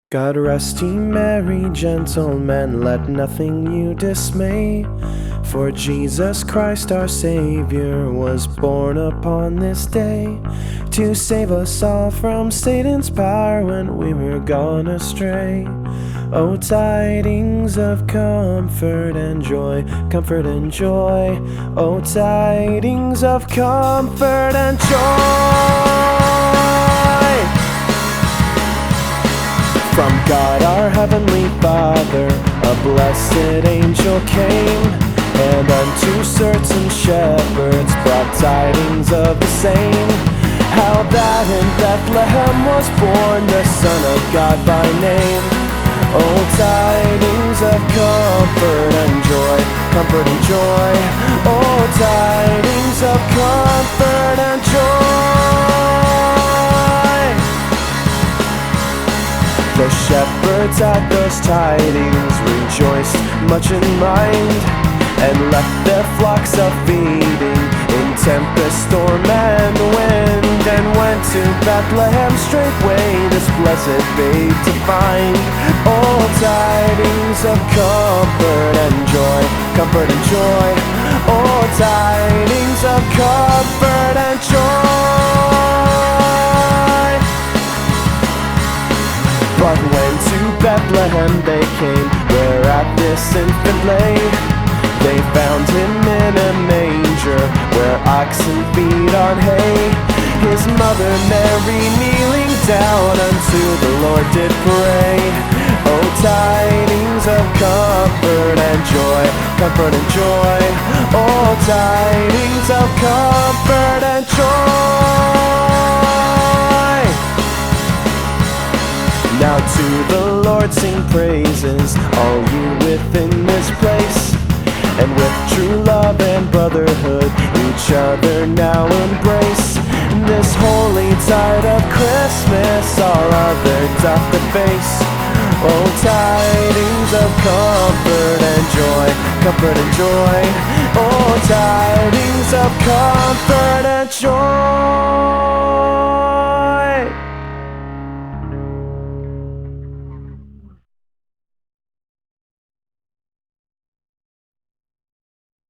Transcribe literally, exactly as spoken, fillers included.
God rest ye merry gentlemen, let nothing you dismay. For Jesus Christ our Savior was born upon this day, to save us all from Satan's power when we were gone astray. O tidings of comfort and joy, comfort and joy. O tidings of comfort and joy. From God our heavenly Father, a blessed angel came, and unto certain shepherds brought tidings of the same, how that in Bethlehem was born the Son of God by name. O tidings of comfort and joy, comfort and joy. O tidings of comfort and joy. The shepherds at those tidings rejoiced much in mind, and left their flocks a feeding in tempest, storm, and wind, and went to Bethlehem straightway this blessed babe to find. Oh, tidings of comfort and joy, comfort and joy. Oh, tidings of comfort and joy. But when to Bethlehem they came, where at this infant lay, they found him in a manger, where oxen feed on hay. His mother Mary kneeling down unto the Lord did pray. Oh, tidings of comfort and joy, comfort and joy. Oh, tidings of comfort and joy. Now to the Lord sing praises, all you within this place, and with true love and brotherhood each other now embrace. This holy tide of Christmas all other doth deface. Oh, tidings of comfort and joy, comfort and joy. Oh, tidings of comfort and joy.